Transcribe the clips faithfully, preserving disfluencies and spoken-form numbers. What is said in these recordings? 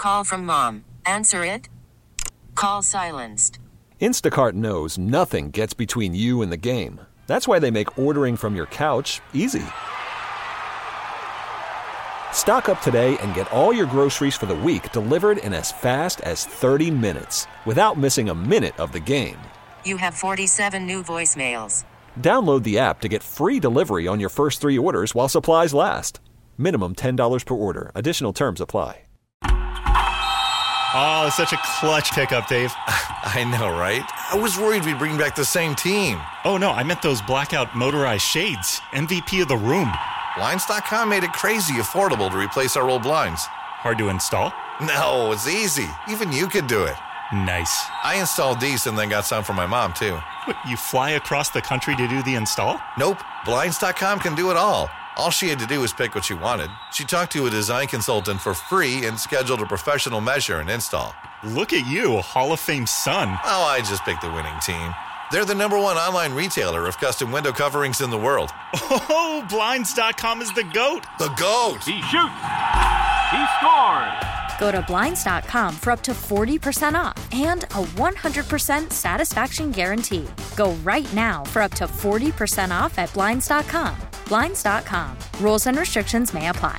Call from mom. Answer it. Call silenced. Instacart knows nothing gets between you and the game. That's why they make ordering from your couch easy. Stock up today and get all your groceries for the week delivered in as fast as thirty minutes without missing a minute of the game. You have forty-seven new voicemails. Download the app to get free delivery on your first three orders while supplies last. Minimum ten dollars per order. Additional terms apply. Oh, such a clutch pickup, Dave. I know, right? I was worried we'd bring back the same team. Oh, no, I meant those blackout motorized shades. M V P of the room. Blinds dot com made it crazy affordable to replace our old blinds. Hard to install? No, it's easy. Even you could do it. Nice. I installed these and then got some for my mom, too. What, you fly across the country to do the install? Nope. Blinds dot com can do it all. All she had to do was pick what she wanted. She talked to a design consultant for free and scheduled a professional measure and install. Look at you, Hall of Fame son. Oh, I just picked the winning team. They're the number one online retailer of custom window coverings in the world. Oh, Blinds dot com is the GOAT. The GOAT. He shoots. He scores. Go to Blinds dot com for up to forty percent off and a one hundred percent satisfaction guarantee. Go right now for up to forty percent off at Blinds dot com. Blinds dot com. Rules and restrictions may apply.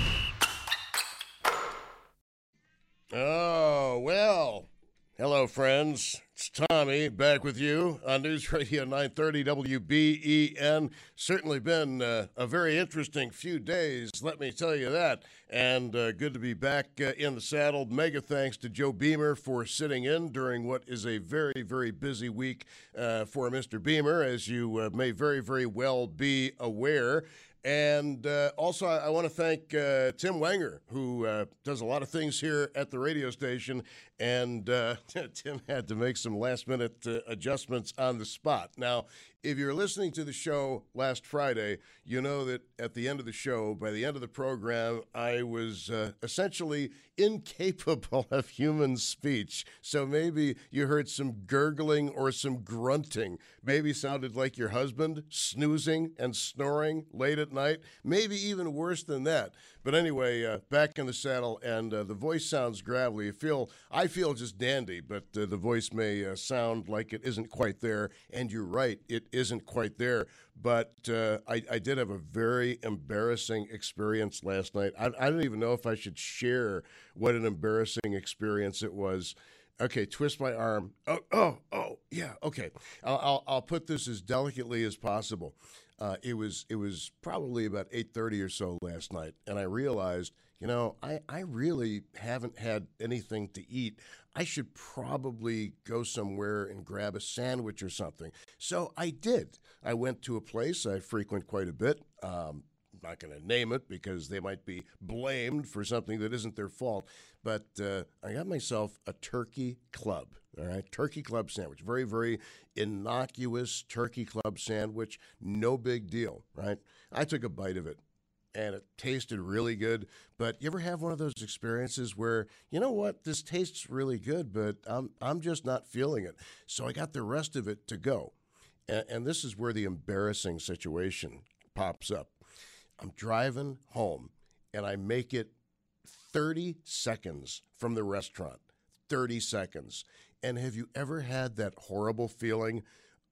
Oh, well. Hello, friends. It's Tommy back with you on News Radio nine thirty W B E N. Certainly been uh, a very interesting few days, let me tell you that. And uh, good to be back uh, in the saddle. Mega thanks to Joe Beamer for sitting in during what is a very, very busy week uh, for Mister Beamer, as you uh, may very, very well be aware. And uh, also, I, I want to thank uh, Tim Wenger, who uh, does a lot of things here at the radio station. And uh, Tim had to make some last-minute uh, adjustments on the spot. Now, if you're listening to the show last Friday, you know that at the end of the show, by the end of the program, I was uh, essentially incapable of human speech. So maybe you heard some gurgling or some grunting. Maybe sounded like your husband snoozing and snoring late at night. Maybe even worse than that. But anyway, uh, back in the saddle, and uh, the voice sounds gravelly. I feel, I feel just dandy, but uh, the voice may uh, sound like it isn't quite there. And you're right, it isn't quite there. But uh, I, I did have a very embarrassing experience last night. I, I don't even know if I should share what an embarrassing experience it was. Okay, twist my arm. Oh, oh, oh, yeah. Okay, I'll I'll, I'll put this as delicately as possible. Uh, it was it was probably about eight thirty or so last night, and I realized, you know, I, I really haven't had anything to eat. I should probably go somewhere and grab a sandwich or something. So I did. I went to a place I frequent quite a bit. Um, I'm not going to name it because they might be blamed for something that isn't their fault. But uh, I got myself a turkey club, all right? Turkey club sandwich. Very, very innocuous turkey club sandwich. No big deal, right? I took a bite of it, and it tasted really good. But you ever have one of those experiences where, you know what, this tastes really good, but I'm I'm just not feeling it. So I got the rest of it to go. And, and this is where the embarrassing situation pops up. I'm driving home, and I make it thirty seconds from the restaurant. thirty seconds. And have you ever had that horrible feeling,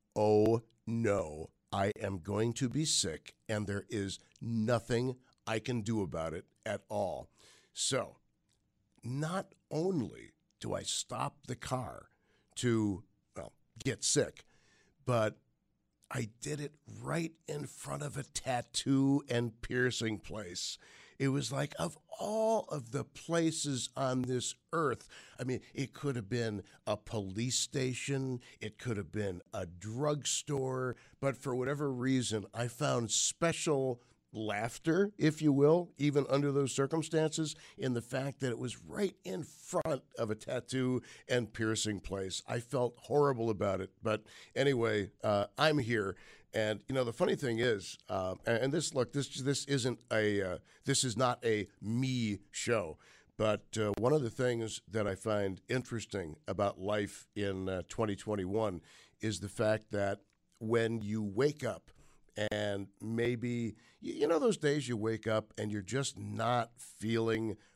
oh, no, I am going to be sick, and there is nothing I can do about it at all? So, not only do I stop the car to, well, get sick, but I did it right in front of a tattoo and piercing place. It was like, of all of the places on this earth, I mean, it could have been a police station, it could have been a drugstore, but for whatever reason, I found special laughter, if you will, even under those circumstances, in the fact that it was right in front of a tattoo and piercing place. I felt horrible about it, but anyway, uh, I'm here. And you know, the funny thing is, uh, and this look, this this isn't a uh, this is not a me show, but uh, one of the things that I find interesting about life in uh, twenty twenty-one is the fact that when you wake up and maybe, you know, those days you wake up and you're just not feeling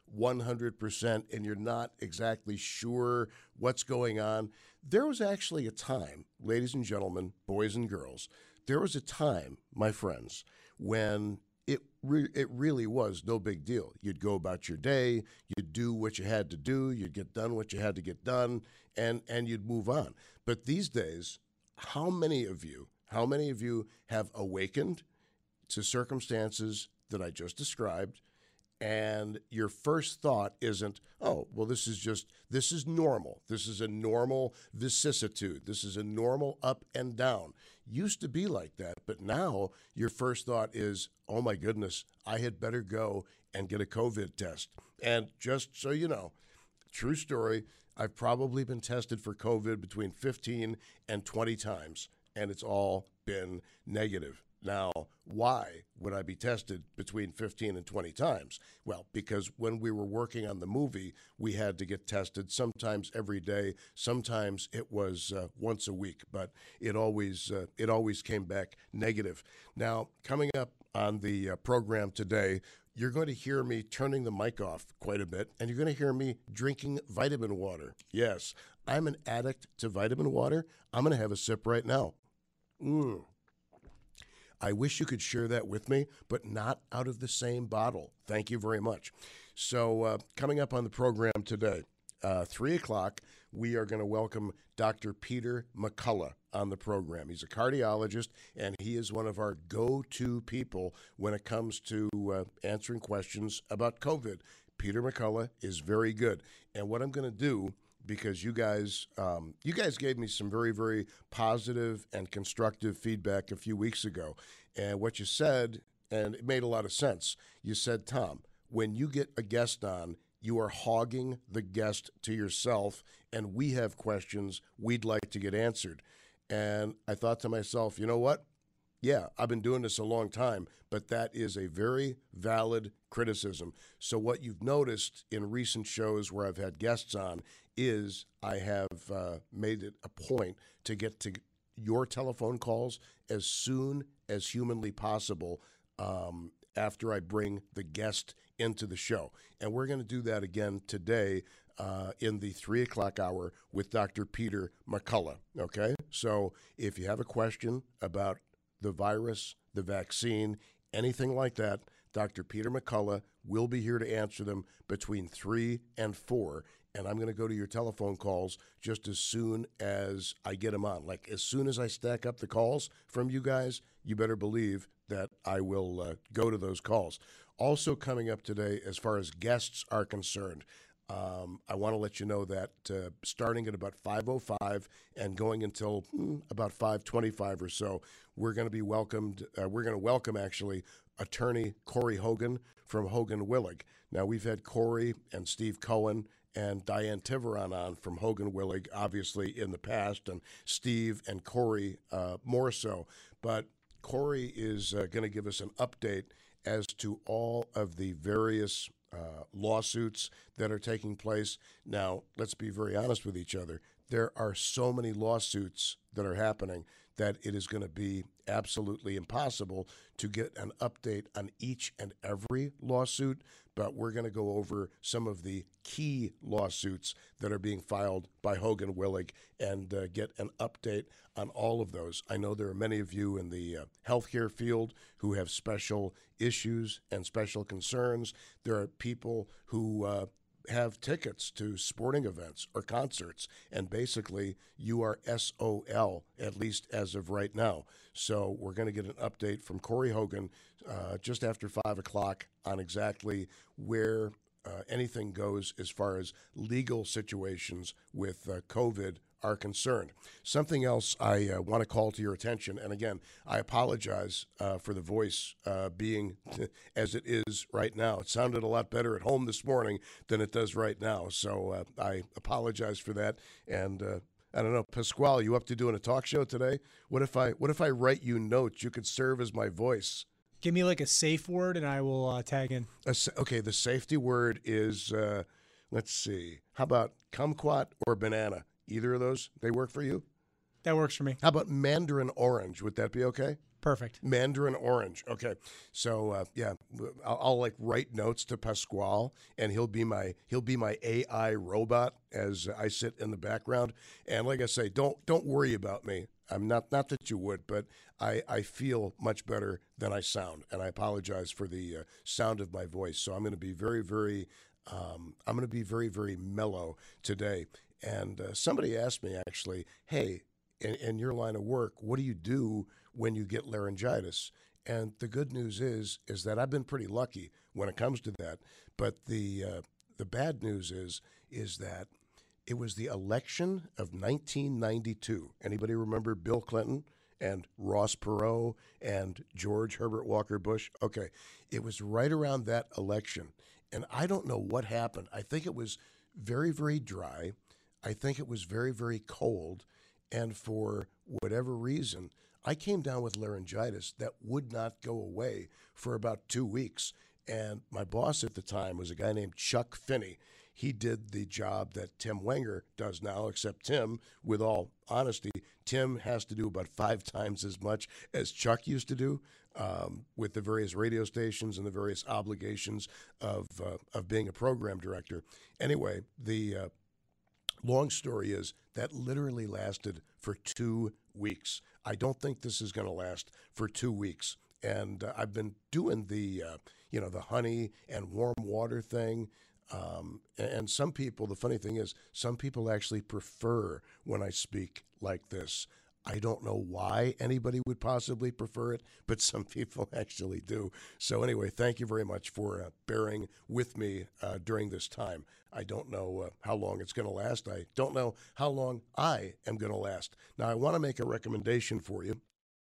one hundred percent and you're not exactly sure what's going on. There was actually a time, ladies and gentlemen, boys and girls, there was a time, my friends, when it re- it really was no big deal. You'd go about your day, you'd do what you had to do, you'd get done what you had to get done, and, and you'd move on. But these days, how many of you, how many of you have awakened to circumstances that I just described, and your first thought isn't, oh, well, this is just, this is normal. This is a normal vicissitude. This is a normal up and down. Used to be like that, but now your first thought is, oh, my goodness, I had better go and get a COVID test. And just so you know, true story, I've probably been tested for COVID between fifteen and twenty times, and it's all been negative. Now, why would I be tested between fifteen and twenty times? Well, because when we were working on the movie, we had to get tested sometimes every day. Sometimes it was uh, once a week, but it always uh, it always came back negative. Now, coming up on the uh, program today, you're going to hear me turning the mic off quite a bit, and you're going to hear me drinking vitamin water. Yes, I'm an addict to vitamin water. I'm going to have a sip right now. Mmm. I wish you could share that with me, but not out of the same bottle. Thank you very much. So uh, coming up on the program today, uh, three o'clock, we are going to welcome Doctor Peter McCullough on the program. He's a cardiologist, and he is one of our go-to people when it comes to uh, answering questions about COVID. Peter McCullough is very good. And what I'm going to do, because you guys um, you guys gave me some very, very positive and constructive feedback a few weeks ago. And what you said, and it made a lot of sense, you said, Tom, when you get a guest on, you are hogging the guest to yourself, and we have questions we'd like to get answered. And I thought to myself, you know what? Yeah, I've been doing this a long time, but that is a very valid criticism. So what you've noticed in recent shows where I've had guests on is I have uh, made it a point to get to your telephone calls as soon as humanly possible um, after I bring the guest into the show. And we're going to do that again today uh, in the three o'clock hour with Doctor Peter McCullough, okay? So if you have a question about the virus, the vaccine, anything like that, Doctor Peter McCullough will be here to answer them between three and four. And I'm going to go to your telephone calls just as soon as I get them on. Like, as soon as I stack up the calls from you guys, you better believe that I will uh, go to those calls. Also coming up today, as far as guests are concerned, um, I want to let you know that uh, starting at about five oh five and going until hmm, about five twenty-five or so, we're going to be welcomed. Uh, we're going to welcome, actually, attorney Corey Hogan from Hogan Willig. Now, we've had Corey and Steve Cohen and Diane Tiveron on from Hogan Willig, obviously, in the past, and Steve and Corey uh, more so. But Corey is uh, going to give us an update as to all of the various uh, lawsuits that are taking place. Now, let's be very honest with each other. There are so many lawsuits that are happening that it is going to be absolutely impossible to get an update on each and every lawsuit, but we're going to go over some of the key lawsuits that are being filed by Hogan Willig and uh, get an update on all of those. I know there are many of you in the uh, healthcare field who have special issues and special concerns. There are people who uh, have tickets to sporting events or concerts, and basically you are S O L, at least as of right now. So we're going to get an update from Corey Hogan uh, just after five o'clock on exactly where uh, anything goes as far as legal situations with uh, COVID are concerned. Something else I uh, want to call to your attention, and again, I apologize uh, for the voice uh, being as it is right now. It sounded a lot better at home this morning than it does right now, so uh, I apologize for that. And uh, I don't know, Pasquale, you up to doing a talk show today? What if I what if I write you notes? You could serve as my voice. Give me like a safe word, and I will uh, tag in. A, okay, the safety word is, uh, let's see, how about kumquat or banana? Either of those, they work for you? That works for me. How about mandarin orange? Would that be okay? Perfect. Mandarin orange. Okay. So uh, yeah, I'll, I'll like write notes to Pasquale, and he'll be my he'll be my A I robot as I sit in the background. And like I say, don't don't worry about me. I'm not not that you would, but I, I feel much better than I sound, and I apologize for the uh, sound of my voice. So I'm going to be very very um, I'm going to be very very mellow today. And uh, somebody asked me actually, hey, in, in your line of work, what do you do when you get laryngitis? And the good news is is that I've been pretty lucky when it comes to that. But the uh, the bad news is is that it was the election of nineteen ninety-two. Anybody remember Bill Clinton and Ross Perot and George Herbert Walker Bush? Okay, it was right around that election, and I don't know what happened. I think it was very very dry. I think it was very very cold, and for whatever reason, I came down with laryngitis that would not go away for about two weeks. And my boss at the time was a guy named Chuck Finney. He did the job that Tim Wenger does now, except Tim, with all honesty, Tim has to do about five times as much as Chuck used to do um, with the various radio stations and the various obligations of, uh, of being a program director. Anyway, the uh, long story is that literally lasted for two weeks. I don't think this is going to last for two weeks. And uh, I've been doing the, uh, you know, the honey and warm water thing. Um, and some people, the funny thing is, some people actually prefer when I speak like this. I don't know why anybody would possibly prefer it, but some people actually do. So anyway, thank you very much for uh, bearing with me uh, during this time. I don't know uh, how long it's going to last. I don't know how long I am going to last. Now, I want to make a recommendation for you.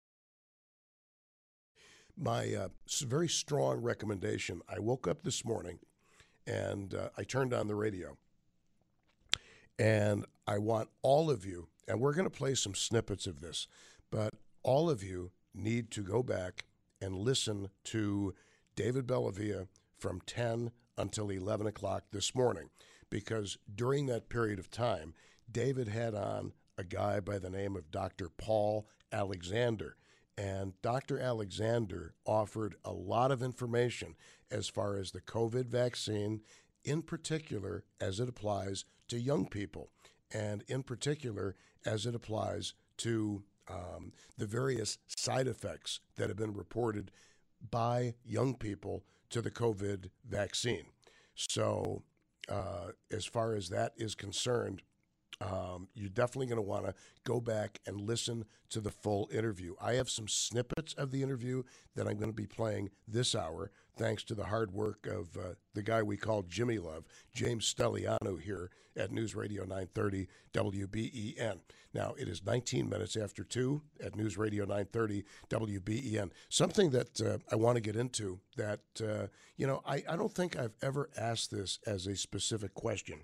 My uh, very strong recommendation. I woke up this morning and uh, I turned on the radio. And I want all of you, and we're going to play some snippets of this, but all of you need to go back and listen to David Bellavia from ten until eleven o'clock this morning, because during that period of time, David had on a guy by the name of Doctor Paul Alexander. And Doctor Alexander offered a lot of information as far as the COVID vaccine, in particular as it applies to young people, and in particular as it applies to um, the various side effects that have been reported by young people to the COVID vaccine. So uh, as far as that is concerned, Um, you're definitely going to want to go back and listen to the full interview. I have some snippets of the interview that I'm going to be playing this hour, thanks to the hard work of uh, the guy we call Jimmy Love, James Stelliano, here at News Radio nine thirty W B E N. Now, it is nineteen minutes after two at News Radio nine thirty W B E N. Something that uh, I want to get into that, uh, you know, I, I don't think I've ever asked this as a specific question.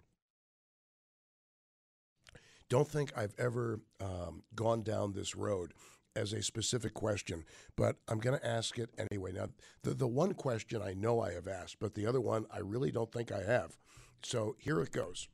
Don't think I've ever um, gone down this road as a specific question, but I'm going to ask it anyway. Now, the, the one question I know I have asked, but the other one I really don't think I have. So here it goes.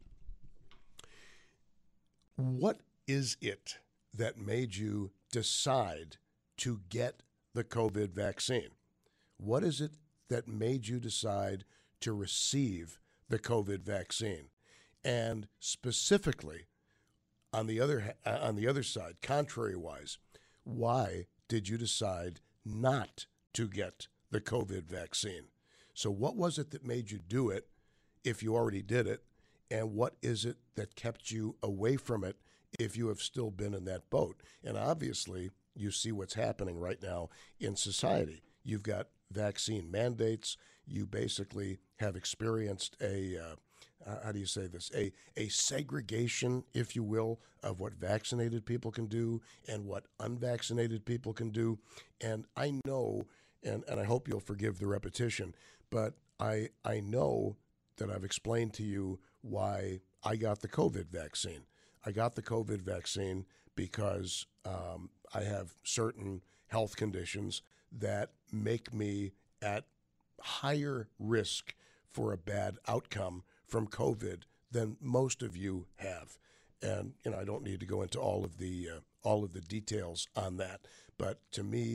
What is it that made you decide to get the COVID vaccine? What is it that made you decide to receive the COVID vaccine? And specifically, On the other on the other side, contrary-wise, why did you decide not to get the COVID vaccine? So what was it that made you do it if you already did it? And what is it that kept you away from it if you have still been in that boat? And obviously, you see what's happening right now in society. You've got vaccine mandates. You basically have experienced a... Uh, Uh, how do you say this, a a segregation, if you will, of what vaccinated people can do and what unvaccinated people can do. And I know, and, and I hope you'll forgive the repetition, but I I know that I've explained to you why I got the COVID vaccine. I got the COVID vaccine because um, I have certain health conditions that make me at higher risk for a bad outcome from COVID than most of you have. And, you know, I don't need to go into all of the uh, all of the details on that. But to me,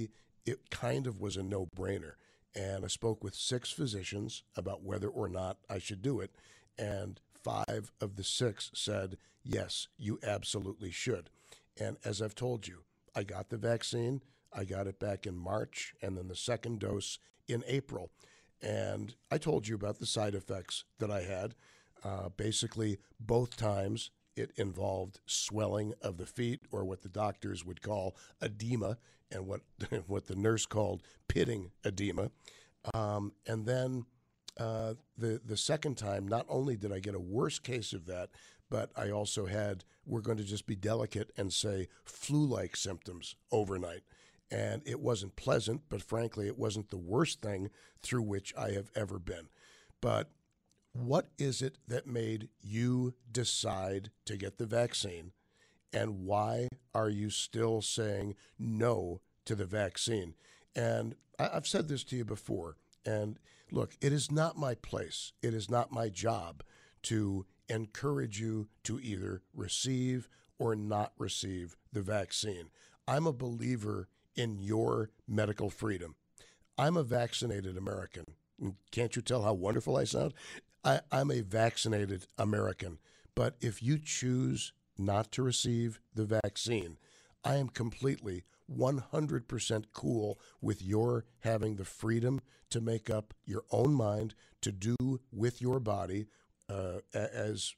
it kind of was a no-brainer. And I spoke with six physicians about whether or not I should do it. And five of the six said, yes, you absolutely should. And as I've told you, I got the vaccine. I got it back in March, and then the second dose in April. And I told you about the side effects that I had. Uh, basically, both times it involved swelling of the feet, or what the doctors would call edema, and what what the nurse called pitting edema. Um, and then uh, the the second time, not only did I get a worse case of that, but I also had, we're going to just be delicate and say, flu-like symptoms overnight. And it wasn't pleasant, but frankly, it wasn't the worst thing through which I have ever been. But what is it that made you decide to get the vaccine? And why are you still saying no to the vaccine? And I've said this to you before. And look, it is not my place. It is not my job to encourage you to either receive or not receive the vaccine. I'm a believer in your medical freedom. I'm a vaccinated American. Can't you tell how wonderful I sound? I, I'm a vaccinated American. But if you choose not to receive the vaccine, I am completely one hundred percent cool with your having the freedom to make up your own mind, to do with your body uh, as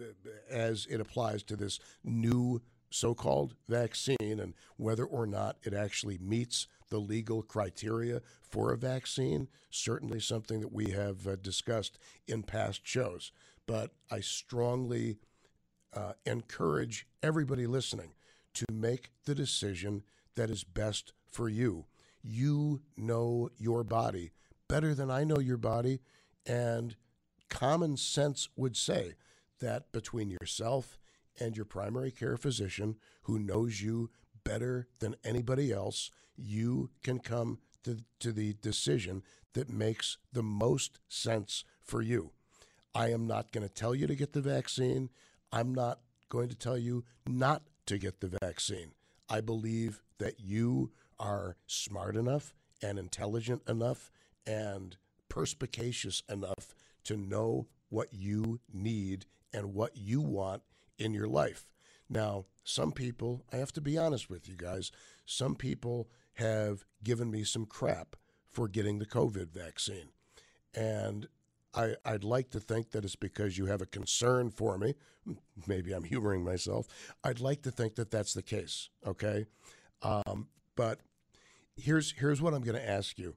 as it applies to this new so-called vaccine, and whether or not it actually meets the legal criteria for a vaccine, certainly something that we have uh, discussed in past shows. But I strongly uh, encourage everybody listening to make the decision that is best for you. You know your body better than I know your body, and common sense would say that between yourself and your primary care physician, who knows you better than anybody else, you can come to, to the decision that makes the most sense for you. I am not going to tell you to get the vaccine. I'm not going to tell you not to get the vaccine. I believe that you are smart enough and intelligent enough and perspicacious enough to know what you need and what you want in your life. Now, some people, I have to be honest with you guys, some people have given me some crap for getting the COVID vaccine. And I, I'd like to think that it's because you have a concern for me. Maybe I'm humoring myself. I'd like to think that that's the case, okay? Um, but here's here's what I'm going to ask you.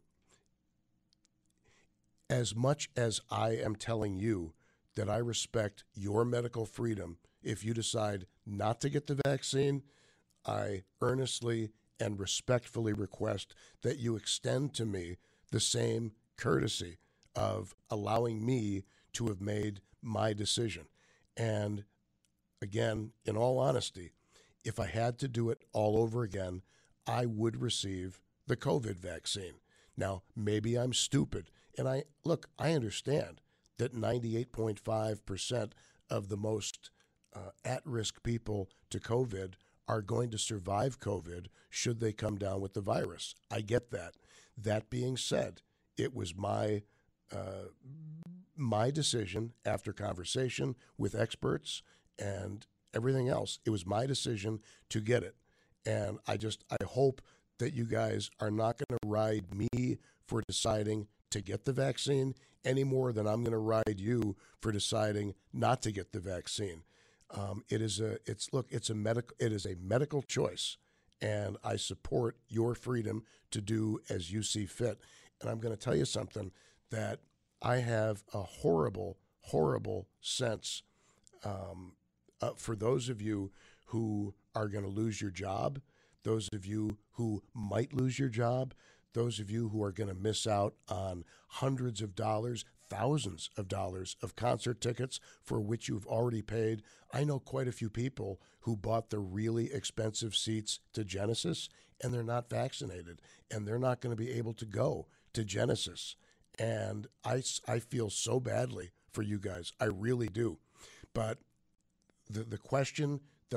As much as I am telling you that I respect your medical freedom, if you decide not to get the vaccine, I earnestly and respectfully request that you extend to me the same courtesy of allowing me to have made my decision. And again, in all honesty, if I had to do it all over again, I would receive the COVID vaccine. Now, maybe I'm stupid. And I look, I understand that ninety-eight point five percent of the most uh, at-risk people to COVID are going to survive COVID should they come down with the virus. I get that. That being said, it was my uh, my decision after conversation with experts and everything else. It was my decision to get it. And I just, I hope that you guys are not going to ride me for deciding to get the vaccine any more than I'm going to ride you for deciding not to get the vaccine. Um, it is a, it's, look, it's a medical, it is a medical choice, and I support your freedom to do as you see fit. And I'm going to tell you something that I have a horrible, horrible sense um, uh, for those of you who are going to lose your job, those of you who might lose your job, those of you who are going to miss out on hundreds of dollars, thousands of dollars of concert tickets for which you've already paid. I know quite a few people who bought the really expensive seats to Genesis, and they're not vaccinated, and they're not going to be able to go to Genesis. And I, I feel so badly for you guys. I really do. But the, the question that I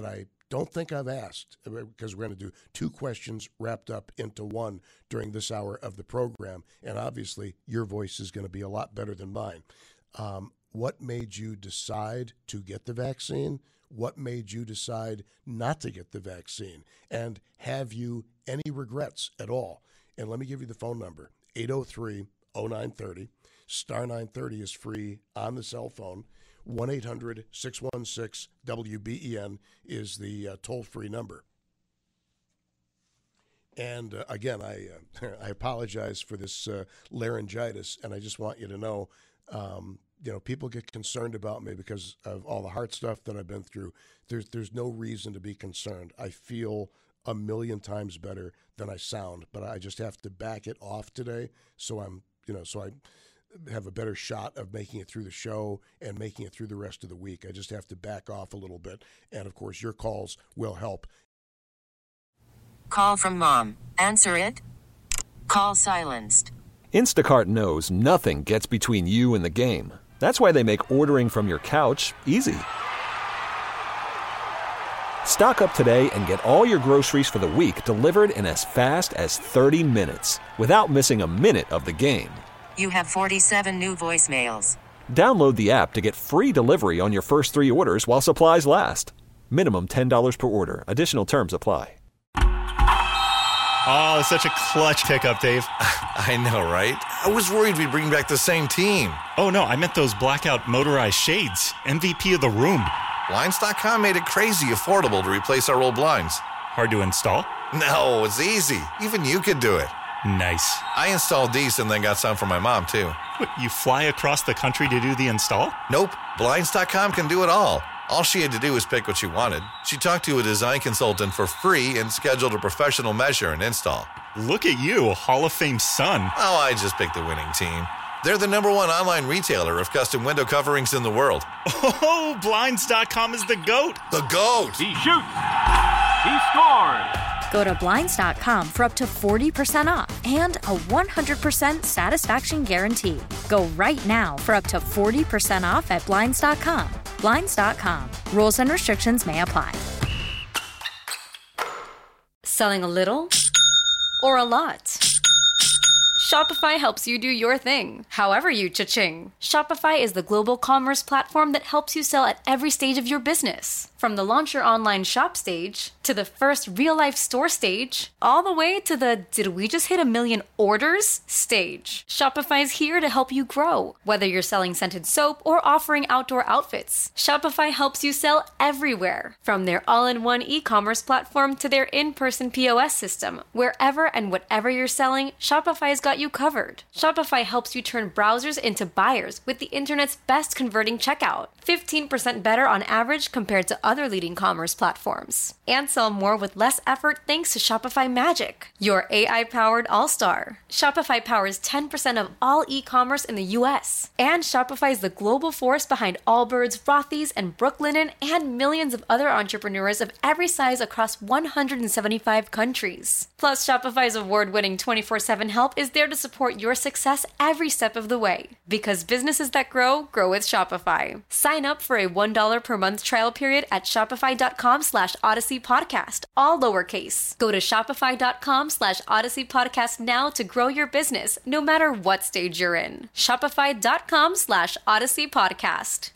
don't think I've asked, because we're going to do two questions wrapped up into one during this hour of the program, and obviously your voice is going to be a lot better than mine. Um, what made you decide to get the vaccine? What made you decide not to get the vaccine? And have you any regrets at all? And let me give you the phone number, eight oh three oh nine thirty. Star nine thirty is free on the cell phone. one eight hundred six one six W B E N is the uh, toll-free number. And uh, again, I uh, I apologize for this uh, laryngitis, and I just want you to know, um, you know, people get concerned about me because of all the heart stuff that I've been through. There's there's no reason to be concerned. I feel a million times better than I sound, but I just have to back it off today, so I'm you know so I have a better shot of making it through the show and making it through the rest of the week. I just have to back off a little bit, and of course, your calls will help. Call from mom. Answer it. Call silenced. Instacart knows nothing gets between you and the game. That's why they make ordering from your couch easy. Stock up today and get all your groceries for the week delivered in as fast as thirty minutes without missing a minute of the game. You have forty-seven new voicemails. Download the app to get free delivery on your first three orders while supplies last. Minimum ten dollars per order. Additional terms apply. Oh, such a clutch pickup, Dave. I know, right? I was worried we'd bring back the same team. Oh, no, I meant those blackout motorized shades. M V P of the room. Blinds dot com made it crazy affordable to replace our old blinds. Hard to install? No, it's easy. Even you could do it. Nice. I installed these and then got some for my mom, too. What, you fly across the country to do the install? Nope. Blinds dot com can do it all. All she had to do was pick what she wanted. She talked to a design consultant for free and scheduled a professional measure and install. Look at you, Hall of Fame son. Oh, I just picked the winning team. They're the number one online retailer of custom window coverings in the world. Oh, Blinds dot com is the GOAT. The GOAT! He shoots. He scores. Go to Blinds dot com for up to forty percent off and a one hundred percent satisfaction guarantee. Go right now for up to forty percent off at Blinds dot com. Blinds dot com. Rules and restrictions may apply. Selling a little or a lot? Shopify helps you do your thing, however you cha-ching. Shopify is the global commerce platform that helps you sell at every stage of your business. From the launch your online shop stage, to the first real-life store stage, all the way to the did we just hit a million orders stage. Shopify is here to help you grow. Whether you're selling scented soap or offering outdoor outfits, Shopify helps you sell everywhere. From their all-in-one e-commerce platform to their in-person P O S system, wherever and whatever you're selling, Shopify's got you covered. Shopify helps you turn browsers into buyers with the internet's best converting checkout. fifteen percent better on average compared to other leading commerce platforms. And sell more with less effort thanks to Shopify Magic, your A I-powered all-star. Shopify powers ten percent of all e-commerce in the U S. And Shopify is the global force behind Allbirds, Rothy's, and Brooklinen, and millions of other entrepreneurs of every size across one hundred seventy-five countries. Plus, Shopify's award-winning twenty-four seven help is there to support your success every step of the way. Because businesses that grow, grow with Shopify. Sign up for a one dollar per month trial period at shopify.com slash Odyssey Podcast, all lowercase. Go to shopify.com slash Odyssey Podcast now to grow your business, no matter what stage you're in. Shopify.com slash Odyssey Podcast.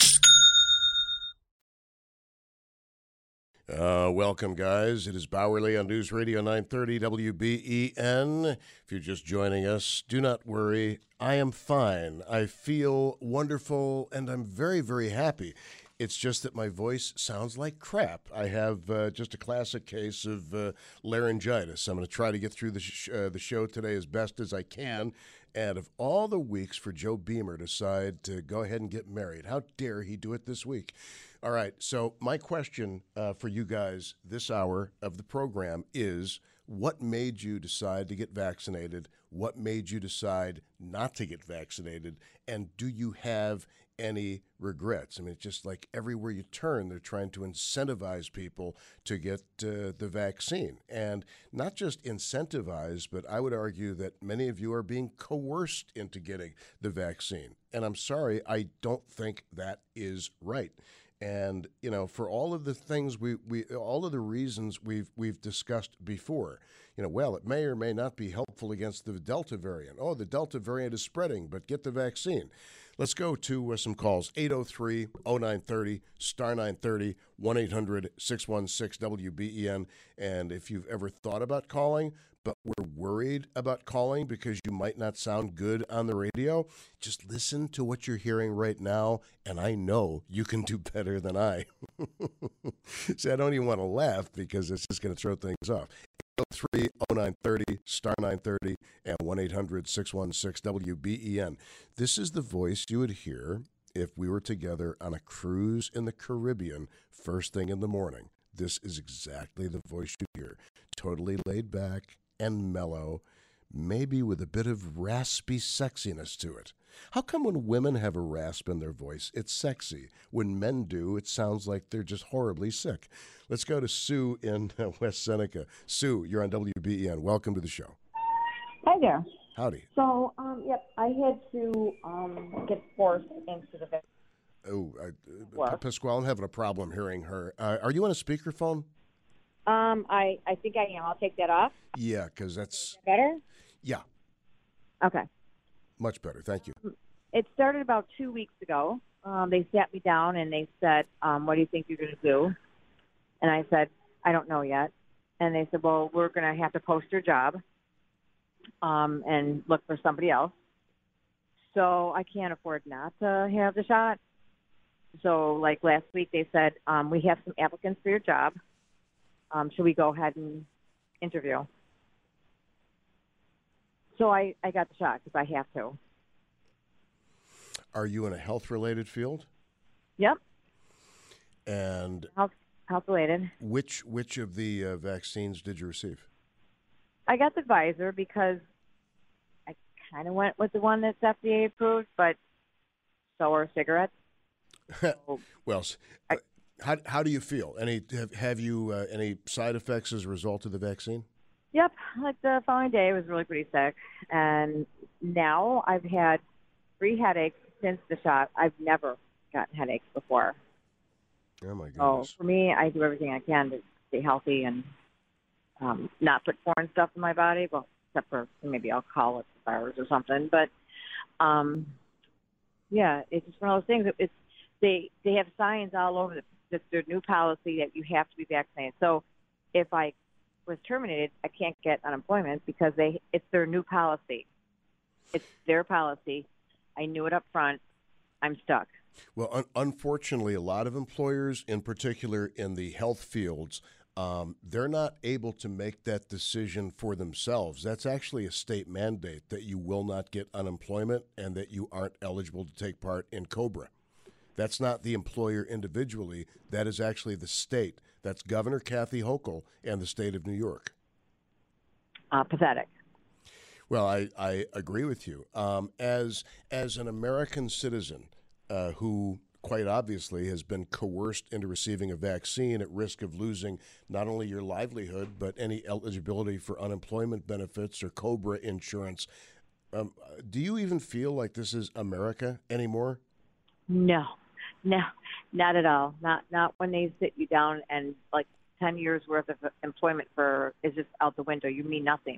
Uh, welcome, guys. It is Bowerly on News Radio nine thirty W B E N. If you're just joining us, do not worry. I am fine. I feel wonderful, and I'm very, very happy. It's just that my voice sounds like crap. I have uh, just a classic case of uh, laryngitis. I'm going to try to get through the, sh- uh, the show today as best as I can. And of all the weeks for Joe Beamer to decide to go ahead and get married, how dare he do it this week? All right, so my question uh, for you guys this hour of the program is, what made you decide to get vaccinated? What made you decide not to get vaccinated? And do you have any regrets? I mean, it's just like everywhere you turn, they're trying to incentivize people to get uh, the vaccine. And not just incentivize, but I would argue that many of you are being coerced into getting the vaccine. And I'm sorry, I don't think that is right. And, you know, for all of the things we, we all of the reasons we've we've discussed before, you know, well, it may or may not be helpful against the Delta variant. Oh, the Delta variant is spreading, but get the vaccine. Let's go to uh, some calls. eight oh three oh nine thirty, star nine thirty, one eight hundred six one six W B E N. And if you've ever thought about calling, but we're worried about calling because you might not sound good on the radio, just listen to what you're hearing right now, and I know you can do better than I. See, I don't even want to laugh because it's just going to throw things off. eight oh three oh nine thirty, star nine thirty, and one eight hundred six one six W B E N. This is the voice you would hear if we were together on a cruise in the Caribbean first thing in the morning. This is exactly the voice you hear. Totally laid back and mellow, maybe with a bit of raspy sexiness to it. How come when women have a rasp in their voice, it's sexy? When men do, it sounds like they're just horribly sick. Let's go to Sue in uh, West Seneca. Sue, you're on W B E N. Welcome to the show. Hi there. Howdy. So, um, yep, I had to um, get forced into the vet. Oh, uh, Pasquale, I'm having a problem hearing her. Uh, are you on a speakerphone? Um, I, I think I am. I'll take that off. Yeah, because that's... Better? Yeah. Okay. Much better. Thank you. It started about two weeks ago. Um, they sat me down and they said, um, what do you think you're going to do? And I said, I don't know yet. And they said, well, we're going to have to post your job um, and look for somebody else. So I can't afford not to have the shot. So, like last week, they said, um, we have some applicants for your job. Um, should we go ahead and interview? So I, I got the shot because I have to. Are you in a health-related field? Yep. And health, health-related. Which which of the uh, vaccines did you receive? I got the Pfizer because I kind of went with the one that's F D A approved, but so are cigarettes. So well, I, how how do you feel? Any have, have you uh, any side effects as a result of the vaccine? Yep. Like the following day, I was really pretty sick, and now I've had three headaches since the shot. I've never gotten headaches before. Oh my goodness! So for me, I do everything I can to stay healthy and um, not put foreign stuff in my body. Well, except for maybe I'll call it the virus or something. But um, yeah, it's just one of those things. It's they they have signs all over the, the their new policy that you have to be vaccinated. So if I was terminated, I can't get unemployment because they it's their new policy. It's their policy. I knew it up front. I'm stuck. Well, un- unfortunately, a lot of employers, in particular in the health fields, um, they're not able to make that decision for themselves. That's actually a state mandate that you will not get unemployment and that you aren't eligible to take part in COBRA. That's not the employer individually. That is actually the state. That's Governor Kathy Hochul and the state of New York. Uh, pathetic. Well, I, I agree with you. Um, as as an American citizen uh, who quite obviously has been coerced into receiving a vaccine at risk of losing not only your livelihood, but any eligibility for unemployment benefits or COBRA insurance, um, do you even feel like this is America anymore? No. No, not at all. Not not when they sit you down and like ten years worth of employment for is just out the window. You mean nothing.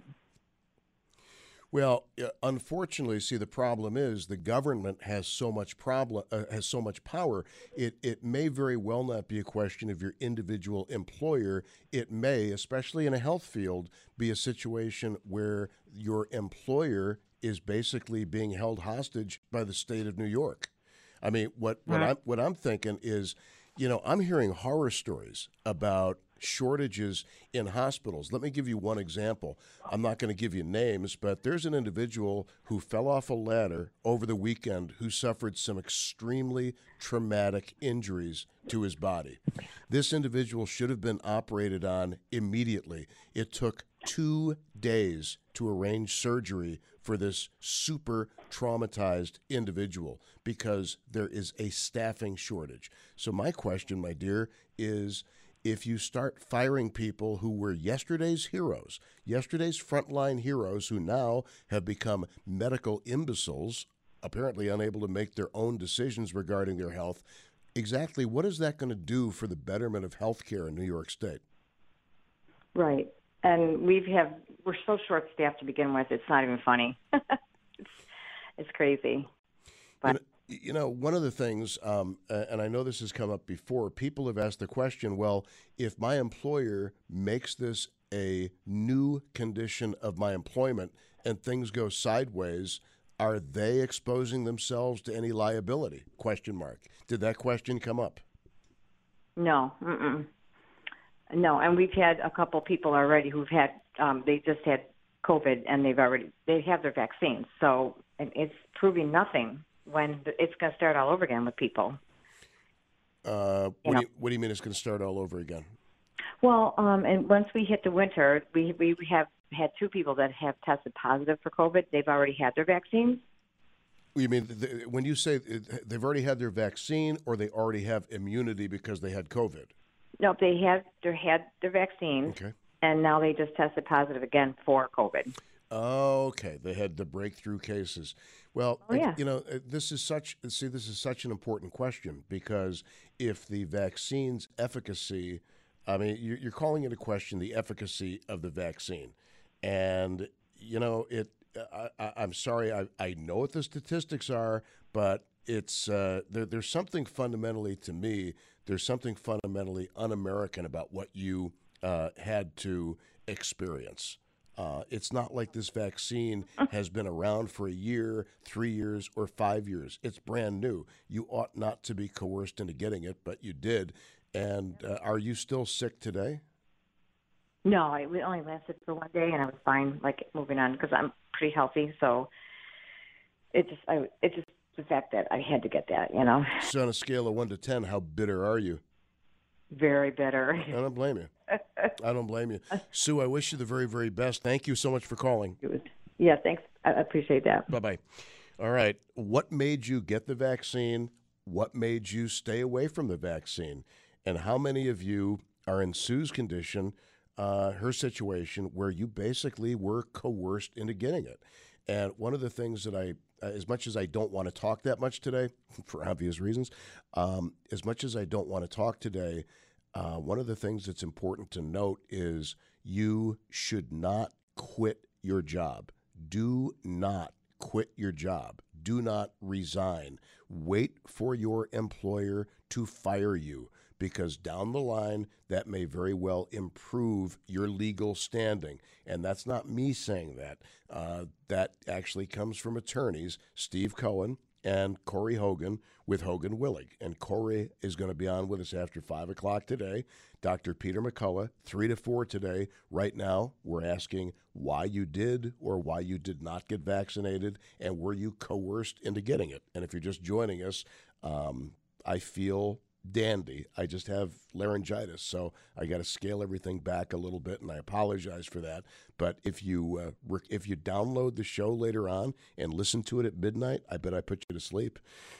Well, unfortunately, see, the problem is the government has so much problem uh, has so much power. It it may very well not be a question of your individual employer. It may, especially in a health field, be a situation where your employer is basically being held hostage by the state of New York. I mean, what, what I'm what I'm thinking is, you know, I'm hearing horror stories about shortages in hospitals. Let me give you one example. I'm not going to give you names, but there's an individual who fell off a ladder over the weekend who suffered some extremely traumatic injuries to his body. This individual should have been operated on immediately. It took two days to arrange surgery for this super traumatized individual because there is a staffing shortage. So my question, my dear, is if you start firing people who were yesterday's heroes, yesterday's frontline heroes who now have become medical imbeciles, apparently unable to make their own decisions regarding their health, exactly what is that going to do for the betterment of healthcare in New York State? Right. And we've have we're so short staffed to begin with. It's not even funny. it's, it's crazy. But you know, you know, one of the things, um, and I know this has come up before, people have asked the question, well, if my employer makes this a new condition of my employment and things go sideways, are they exposing themselves to any liability? Question mark. Did that question come up? no, mm-mm. no. And we've had a couple people already who've had um, they just had COVID and they've already they have their vaccines. So and it's proving nothing when it's going to start all over again with people. Uh, what, do you, what do you mean it's going to start all over again? Well, um, and once we hit the winter, we we have had two people that have tested positive for COVID. They've already had their vaccines. You mean the, when you say they've already had their vaccine, or they already have immunity because they had COVID? No, they had they had their vaccines, okay, and now they just tested positive again for COVID. Okay, they had the breakthrough cases. Well, oh, yeah. you know, this is such see this is such an important question, because if the vaccine's efficacy, I mean, you're calling into question the efficacy of the vaccine, and you know it. I, I'm sorry, I, I know what the statistics are, but it's uh, there, there's something fundamentally, to me, there's something fundamentally un-American about what you uh, had to experience. Uh, it's not like this vaccine has been around for a year, three years, or five years. It's brand new. You ought not to be coerced into getting it, but you did. And uh, are you still sick today? No, it only lasted for one day, and I was fine, like, moving on, because I'm pretty healthy. So it just, I, it just the fact that I had to get that, you know. So on a scale of one to ten, how bitter are you? Very bitter. I don't blame you. I don't blame you. Sue, I wish you the very, very best. Thank you so much for calling. Yeah, thanks. I appreciate that. Bye-bye. All right. What made you get the vaccine? What made you stay away from the vaccine? And how many of you are in Sue's condition, uh, her situation, where you basically were coerced into getting it? And one of the things that I, as much as I don't want to talk that much today, for obvious reasons, um, as much as I don't want to talk today, uh, one of the things that's important to note is you should not quit your job. Do not quit your job. Do not resign. Wait for your employer to fire you, because down the line, that may very well improve your legal standing. And that's not me saying that. Uh, that actually comes from attorneys, Steve Cohen and Corey Hogan with Hogan Willig. And Corey is going to be on with us after five o'clock today. Doctor Peter McCullough, three to four today. Right now, we're asking why you did or why you did not get vaccinated, and were you coerced into getting it? And if you're just joining us, um, I feel dandy. I just have laryngitis, so I got to scale everything back a little bit, and I apologize for that. But if you uh, rec- if you download the show later on and listen to it at midnight, I bet I put you to sleep.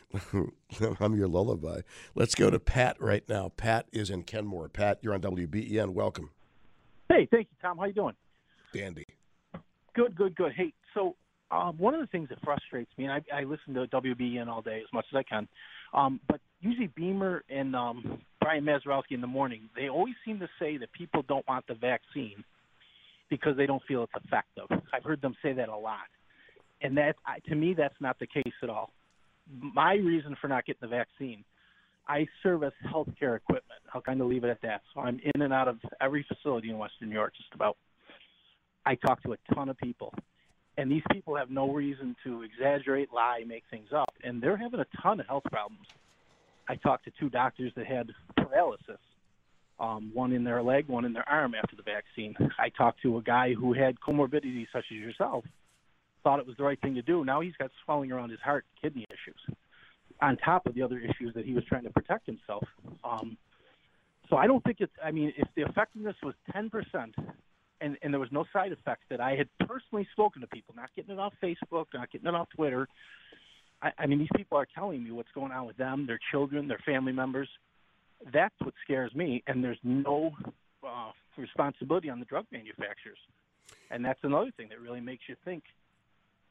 I'm your lullaby. Let's go to Pat right now. Pat is in Kenmore. Pat, you're on W B E N. Welcome. Hey, thank you, Tom. How you doing? Dandy. Good, good, good. Hey, so um, one of the things that frustrates me, and I, I listen to W B E N all day as much as I can, um, but usually Beamer and um, Brian Mazurowski in the morning, they always seem to say that people don't want the vaccine because they don't feel it's effective. I've heard them say that a lot. And that, to me, that's not the case at all. My reason for not getting the vaccine, I service healthcare equipment. I'll kind of leave it at that. So I'm in and out of every facility in Western New York, just about. I talk to a ton of people. And these people have no reason to exaggerate, lie, make things up. And they're having a ton of health problems. I talked to two doctors that had paralysis, um, one in their leg, one in their arm after the vaccine. I talked to a guy who had comorbidities such as yourself, thought it was the right thing to do. Now he's got swelling around his heart, kidney issues, on top of the other issues that he was trying to protect himself. Um, so I don't think it's, I mean, if the effectiveness was ten percent and, and there was no side effects that I had personally spoken to people, not getting it off Facebook, not getting it off Twitter, I, I mean, these people are telling me what's going on with them, their children, their family members. That's what scares me, and there's no uh, responsibility on the drug manufacturers. And that's another thing that really makes you think,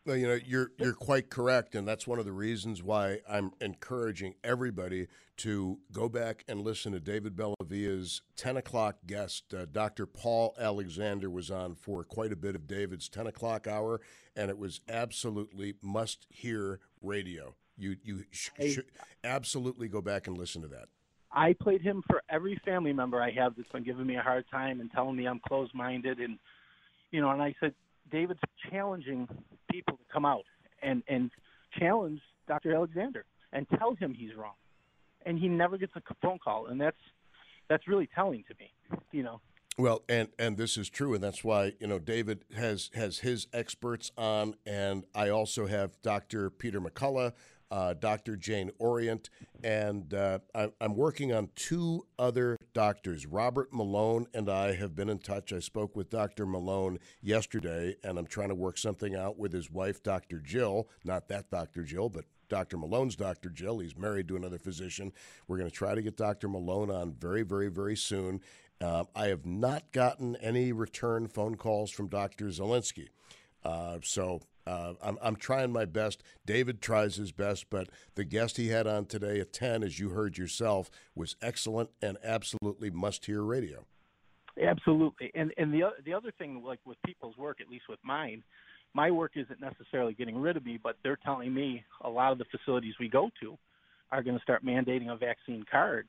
Well, you know, you're you're quite correct, and that's one of the reasons why I'm encouraging everybody to go back and listen to David Bellavia's ten o'clock guest. Uh, Doctor Paul Alexander was on for quite a bit of David's ten o'clock hour, and it was absolutely must-hear radio. You you sh- should absolutely go back and listen to that. I played him for every family member I have that's been giving me a hard time and telling me I'm closed-minded, and you know, and I said, David's challenging people to come out and, and challenge Doctor Alexander and tell him he's wrong. And he never gets a phone call, and that's that's really telling to me, you know. Well, and, and this is true, and that's why, you know, David has, has his experts on, and I also have Doctor Peter McCullough, uh, Doctor Jane Orient, and uh, I, I'm working on two other doctors. Robert Malone and I have been in touch. I spoke with Doctor Malone yesterday, and I'm trying to work something out with his wife, Doctor Jill, not that Doctor Jill, but Doctor Malone's Doctor Jill. He's married to another physician. We're going to try to get Doctor Malone on very, very, very soon. Uh, I have not gotten any return phone calls from Doctor Zielinski. Uh, so uh, I'm, I'm trying my best. David tries his best, but the guest he had on today at ten, as you heard yourself, was excellent and absolutely must-hear radio. Absolutely. And and the, the other thing, like with people's work, at least with mine, my work isn't necessarily getting rid of me, but they're telling me a lot of the facilities we go to are going to start mandating a vaccine card.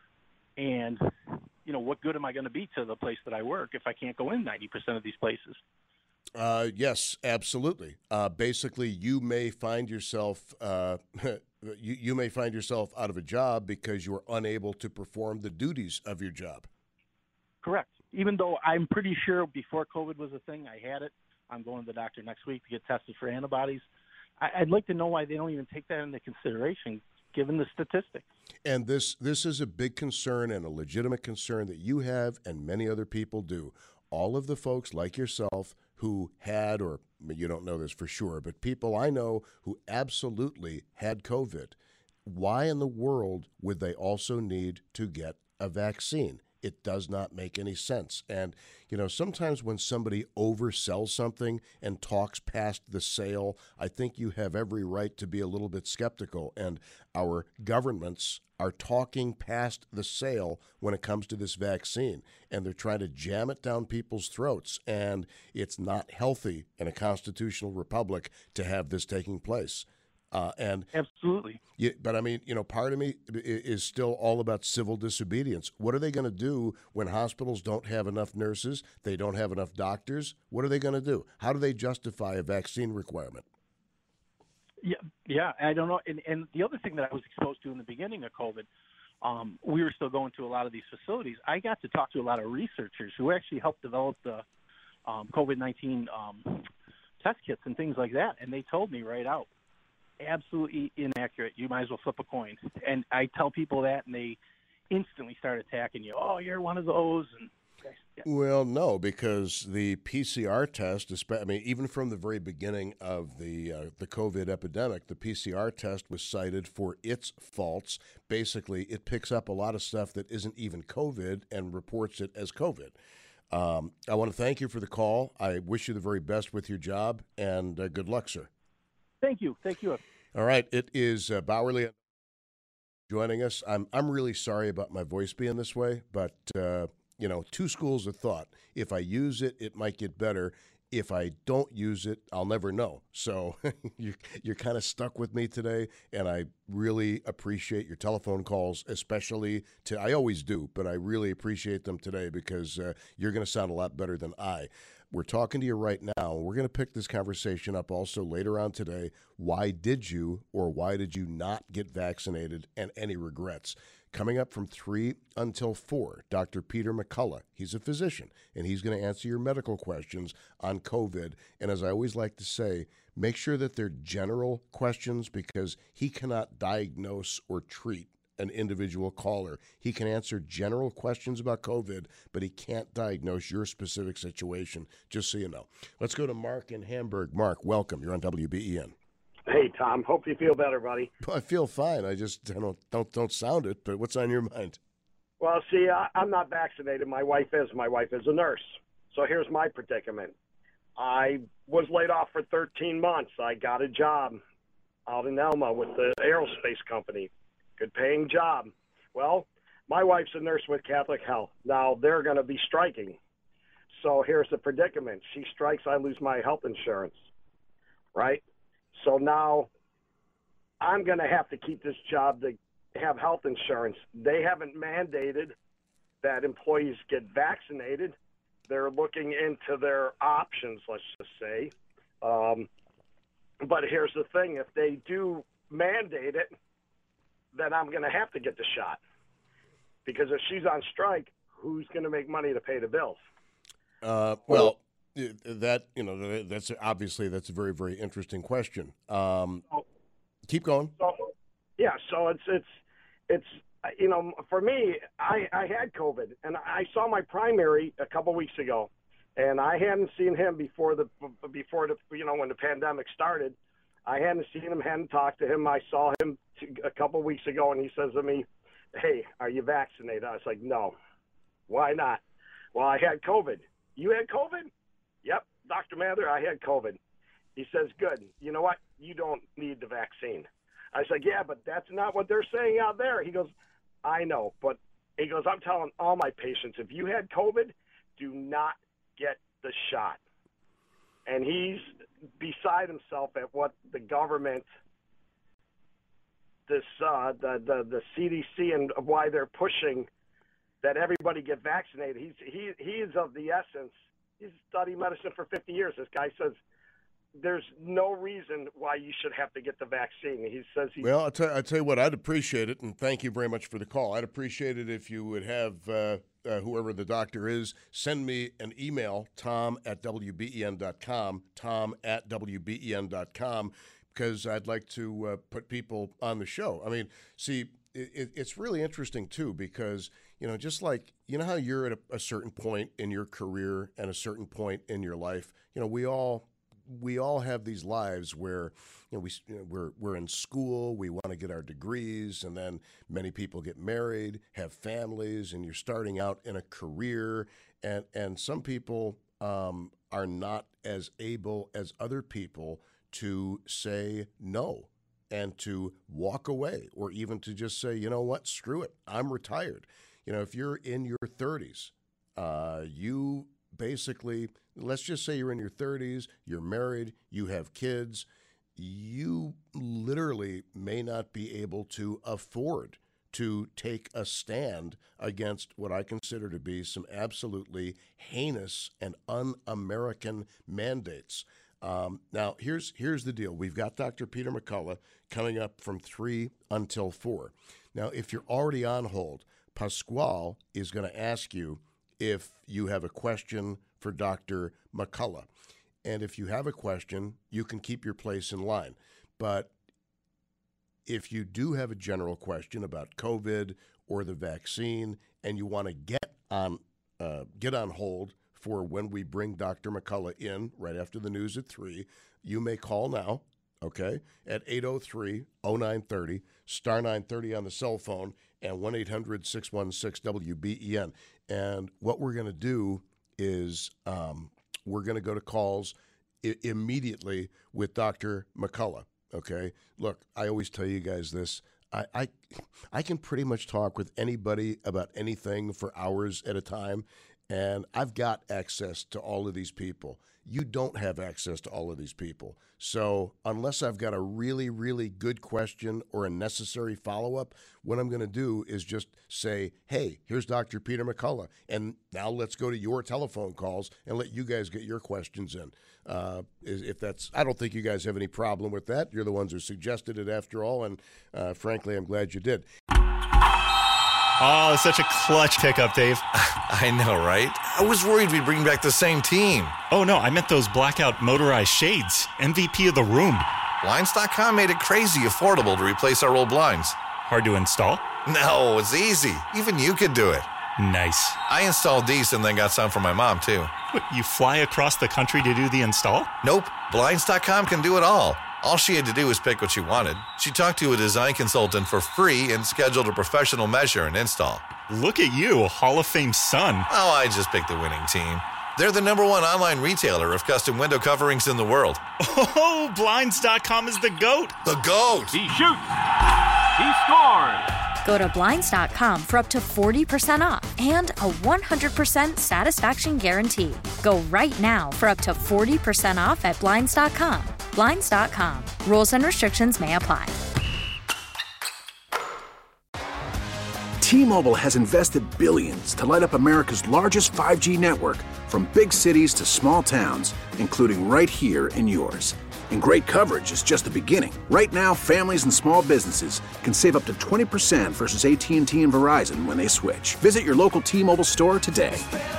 And, you know, what good am I going to be to the place that I work if I can't go in ninety percent of these places? Uh, yes, absolutely. Uh, basically, you may find yourself uh, you, you may find yourself out of a job because you are unable to perform the duties of your job. Correct. Even though I'm pretty sure before COVID was a thing, I had it. I'm going to the doctor next week to get tested for antibodies. I, I'd like to know why they don't even take that into consideration, given the statistics. And this this is a big concern and a legitimate concern that you have and many other people do. All of the folks like yourself who had, or you don't know this for sure, but people I know who absolutely had COVID, why in the world would they also need to get a vaccine? It does not make any sense. And, you know, sometimes when somebody oversells something and talks past the sale, I think you have every right to be a little bit skeptical. And our governments are talking past the sale when it comes to this vaccine. And they're trying to jam it down people's throats. And it's not healthy in a constitutional republic to have this taking place. Uh, and absolutely. Yeah, but I mean, you know, part of me is still all about civil disobedience. What are they going to do when hospitals don't have enough nurses? They don't have enough doctors. What are they going to do? How do they justify a vaccine requirement? Yeah, yeah, I don't know. And, and the other thing that I was exposed to in the beginning of COVID, um, we were still going to a lot of these facilities. I got to talk to a lot of researchers who actually helped develop the um, COVID nineteen um, test kits and things like that. And they told me right out, absolutely inaccurate. You might as well flip a coin. And I tell people that, and they instantly start attacking you. Oh, you're one of those. And yeah. Well, no, because the P C R test, I mean, even from the very beginning of the uh, the COVID epidemic, the P C R test was cited for its faults. Basically, it picks up a lot of stuff that isn't even COVID and reports it as COVID. Um, I want to thank you for the call. I wish you the very best with your job, and uh, good luck, sir. Thank you. Thank you. All right. It is uh, Bowerly joining us. I'm I'm really sorry about my voice being this way, but, uh, you know, two schools of thought. If I use it, it might get better. If I don't use it, I'll never know. So you're, you're kind of stuck with me today, and I really appreciate your telephone calls, especially to, I always do, but I really appreciate them today because uh, you're going to sound a lot better than I. We're talking to you right now. We're going to pick this conversation up also later on today. Why did you or why did you not get vaccinated, and any regrets? Coming up from three until four, Doctor Peter McCullough. He's a physician, and he's going to answer your medical questions on COVID. And as I always like to say, make sure that they're general questions because he cannot diagnose or treat an individual caller. He can answer general questions about COVID, but he can't diagnose your specific situation, just so you know. Let's go to Mark in Hamburg. Mark, welcome. You're on W B E N. Hey, Tom. Hope you feel better, buddy. I feel fine. I just I don't, don't, don't sound it, but what's on your mind? Well, see, I, I'm not vaccinated. My wife is. My wife is a nurse. So here's my predicament. I was laid off for thirteen months. I got a job out in Elma with the aerospace company. Good paying job. Well, my wife's a nurse with Catholic Health. Now they're going to be striking. So here's the predicament. She strikes, I lose my health insurance, right? So now I'm going to have to keep this job to have health insurance. They haven't mandated that employees get vaccinated. They're looking into their options, let's just say. Um, but here's the thing. If they do mandate it, then I'm going to have to get the shot. Because if she's on strike, who's going to make money to pay the bills? Uh, well, that, you know, that's obviously that's a very, very interesting question. Um, so, keep going. So, yeah, so it's, it's, it's, you know, for me, I, I had COVID, and I saw my primary a couple weeks ago, and I hadn't seen him before the, before the, you know, when the pandemic started. I hadn't seen him, hadn't talked to him. I saw him a couple weeks ago, and he says to me, "Hey, are you vaccinated?" I was like, "No." "Why not?" "Well, I had COVID." "You had COVID?" "Yep, Doctor Mather, I had COVID." He says, "Good. You know what? You don't need the vaccine." I was like, "Yeah, but that's not what they're saying out there." He goes, "I know, but," he goes, "I'm telling all my patients, if you had COVID, do not get the shot." And he's beside himself at what the government, this uh, the, the the C D C, and why they're pushing that everybody get vaccinated. He's he he is of the essence. He's studied medicine for fifty years. This guy says there's no reason why you should have to get the vaccine. He says he. Well, I'll tell, I'll tell you what, I'd appreciate it, and thank you very much for the call. I'd appreciate it if you would have uh, uh, whoever the doctor is send me an email, tom at w b e n dot com, tom at w b e n dot com, because I'd like to uh, put people on the show. I mean, see, it, it's really interesting, too, because, you know, just like, you know how you're at a, a certain point in your career and a certain point in your life, you know, we all we all have these lives where, you know, we, you know, we're, we're in school, we want to get our degrees, and then many people get married, have families, and you're starting out in a career, and, and some people um, are not as able as other people to say no and to walk away, or even to just say, you know what, screw it, I'm retired. You know, if you're in your thirties, uh, you basically, let's just say you're in your thirties, you're married, you have kids, you literally may not be able to afford to take a stand against what I consider to be some absolutely heinous and un-American mandates. Um, now, here's here's the deal. We've got Doctor Peter McCullough coming up from three until four. Now, if you're already on hold, Pasquale is going to ask you if you have a question for Doctor McCullough. And if you have a question, you can keep your place in line. But if you do have a general question about COVID or the vaccine, and you want to get on uh, get on hold for when we bring Doctor McCullough in right after the news at three, you may call now, okay, at eight oh three, oh nine thirty, star nine thirty on the cell phone, and one eight hundred, six one six, W B E N. And what we're going to do is um, we're going to go to calls I- immediately with Doctor McCullough, okay? Look, I always tell you guys this. I, I I can pretty much talk with anybody about anything for hours at a time, and I've got access to all of these people. You don't have access to all of these people. So unless I've got a really, really good question or a necessary follow-up, what I'm going to do is just say, hey, here's Doctor Peter McCullough, and now let's go to your telephone calls and let you guys get your questions in. Uh, if that's, I don't think you guys have any problem with that. You're the ones who suggested it after all, and uh, frankly, I'm glad you did. Oh, it's such a clutch pickup, Dave. I know, right? I was worried we'd bring back the same team. Oh, no, I meant those blackout motorized shades. M V P of the room. Blinds dot com made it crazy affordable to replace our old blinds. Hard to install? No, it's easy. Even you could do it. Nice. I installed these and then got some for my mom, too. What, you fly across the country to do the install? Nope. Blinds dot com can do it all. All she had to do was pick what she wanted. She talked to a design consultant for free and scheduled a professional measure and install. Look at you, a Hall of Fame son. Oh, I just picked the winning team. They're the number one online retailer of custom window coverings in the world. Oh, Blinds dot com is the GOAT. The GOAT! He shoots. He scores. Go to Blinds dot com for up to forty percent off and a one hundred percent satisfaction guarantee. Go right now for up to forty percent off at Blinds dot com. Blinds dot com. Rules and restrictions may apply. T-Mobile has invested billions to light up America's largest five G network, from big cities to small towns, including right here in yours. And great coverage is just the beginning. Right now, families and small businesses can save up to twenty percent versus A T and T and Verizon when they switch. Visit your local T-Mobile store today.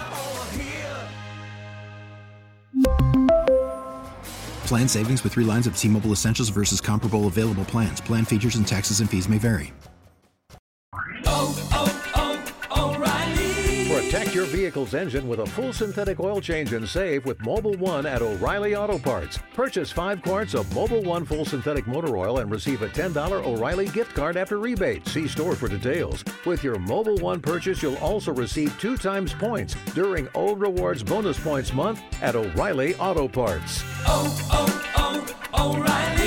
Plan savings with three lines of T-Mobile Essentials versus comparable available plans. Plan features and taxes and fees may vary. Oh, oh, oh, O'Reilly. Protect your vehicle's engine with a full synthetic oil change and save with Mobil one at O'Reilly Auto Parts. Purchase five quarts of Mobil one full synthetic motor oil and receive a ten dollars O'Reilly gift card after rebate. See store for details. With your Mobil one purchase, you'll also receive two times points during O Rewards Bonus Points Month at O'Reilly Auto Parts. Oh, oh, oh, O'Reilly.